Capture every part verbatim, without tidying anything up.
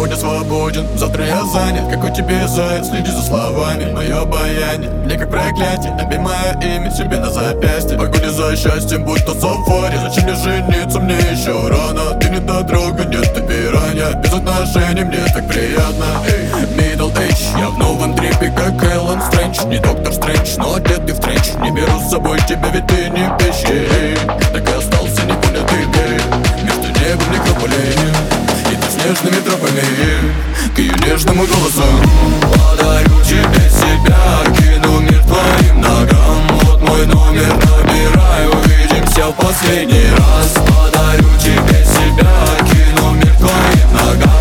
сегодня свободен, завтра я занят. Какой тебе заяц, следи за словами. Мое обаяние, мне как проклятие. Набей мое имя себе на запястье. Погоня за счастьем, будь то сафари. Зачем мне жениться, мне еще рано. Ты не та друга, нет, ты пиранья. Без отношений мне так приятно. Middle age, я в новом трипе, как Эллен Стрэндж. Не доктор Стрэндж, но одетый в тренч. Не беру с собой тебя, ведь ты не пищи. Так и остался непонятый гей. Между небом и некрополей. Иду снежными тропами к ее нежному голосу. Подарю тебе себя, кину мир твоим ногам. Вот мой номер, набираю, увидимся в последний раз. Подарю тебе себя, кину мир твоим ногам.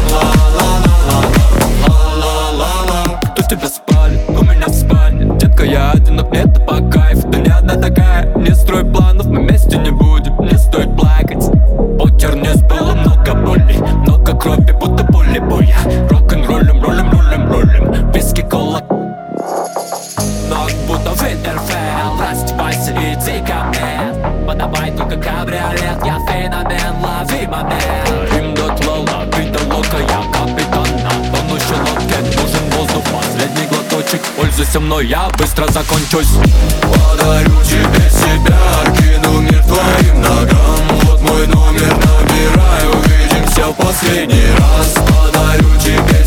Ла-ла-ла-ла-ла-ла-ла-ла. Кто в тебя спалит? У меня в спальне. Детка, я один, но мне это по кайфу. Ты не одна такая, не строй планов, мы вместе не будем, не стоит плакать. Покер не было много боли, много крови, будто поле боя. Рок-н-роллем, роллем, роллем, роллем, виски, кола. Ног будто Винтерфелл, раздевайся и иди ко мне. Подавай только кабриолет, я феномен, лови момент. Им дотла, набита лока, я капитан на тонущей лодке. Нужен воздух, последний глоточек, пользуйся мной, я быстро закончусь. Подарю тебе себя, кину мир твоим ногам. Вот мой номер, набираю, увидимся в последний раз. Подарю тебе